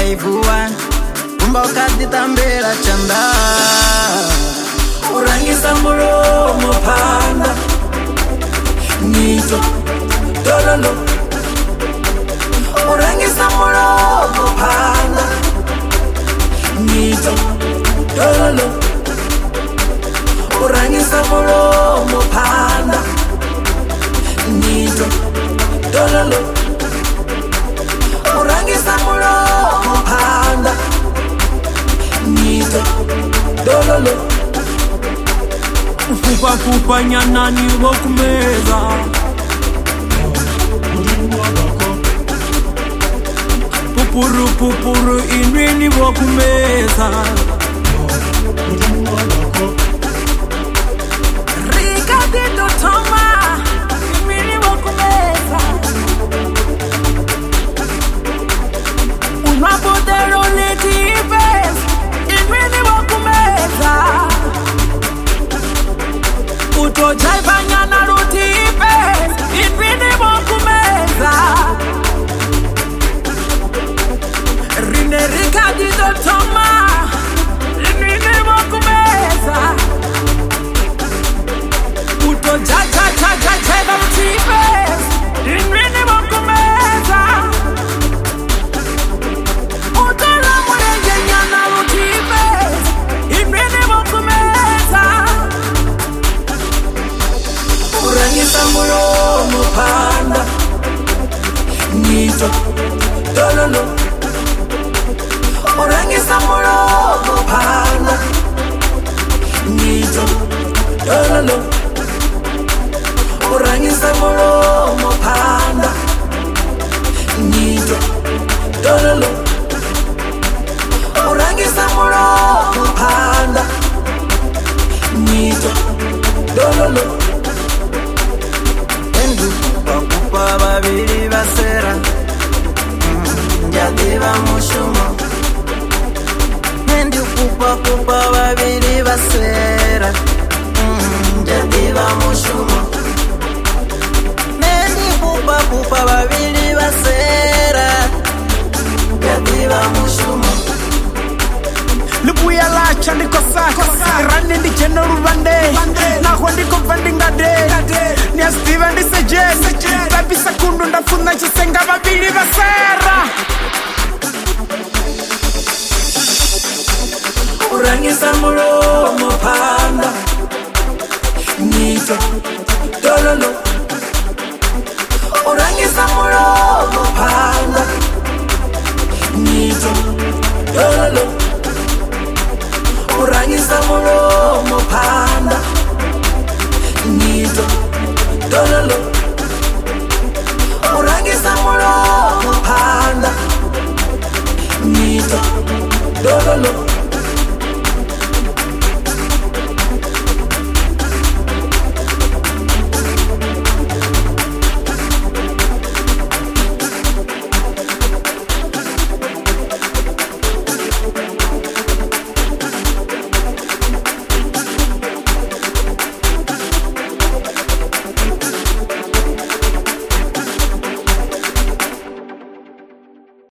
ivua umba ukatitambira chanda urangisa mulomo panda nito dololo urangisa mulomo panda nito dololo urangisa mulomo panda nito dololo urangisa mulomo panda nito dololo Fupa fupa nyana ni wokumeza Pupuru pupuru inwi ni wokumeza Ricardito Toma inwi ni wokumeza Unwapotero letibes inwi ni wokumeza Utojaiva nyana rutibes inwi ni wokumeza Rine Ricardito Toma inwi ni wokumeza Utojaiva rutibes inwi ni wokumeza Utola mwenye nyana rutibes inwi ni wokumeza Urangisa mulomo panda nito dololo Urangisa mulomo panda nito dololo Urangisa mulomo panda nito dololo Urangisa mulomo panda nito dololo Kupa babiri basera Njadiva mushumo Mendi kupa babiri basera Njadiva mushumo Mendi kupa babiri basera Njadiva mushumo Lubuya la chandi kosa Rani ndi jeno rubande Naho ndi kovandi ngade Nia Steven ndi seje Babi sakundu ndafuna chisenga babili basera Urangisa mulomo panda nito dololo Urangisa mulomo panda nito dololo Urangisa mulomo panda nito dololo Urangisa mulomo panda nito dololo